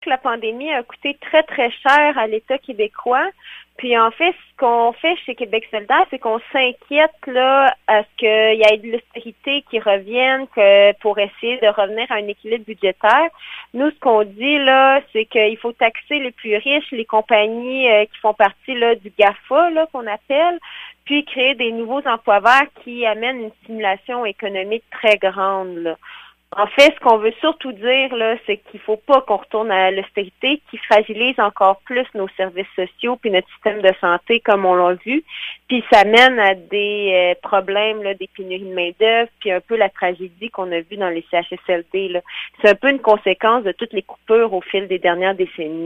La pandémie a coûté très, très cher à l'État québécois. Puis en fait, ce qu'on fait chez Québec solidaire, c'est qu'on s'inquiète là à ce qu'il y ait de l'austérité qui revienne pour essayer de revenir à un équilibre budgétaire. Nous, ce qu'on dit là, c'est qu'il faut taxer les plus riches, les compagnies qui font partie là du GAFA là qu'on appelle, puis créer des nouveaux emplois verts qui amènent une stimulation économique très grande là. En fait, ce qu'on veut surtout dire, là, c'est qu'il faut pas qu'on retourne à l'austérité qui fragilise encore plus nos services sociaux puis notre système de santé, comme on l'a vu. Puis ça mène à des problèmes, là, des pénuries de main-d'œuvre, puis un peu la tragédie qu'on a vue dans les CHSLD, là. C'est un peu une conséquence de toutes les coupures au fil des dernières décennies.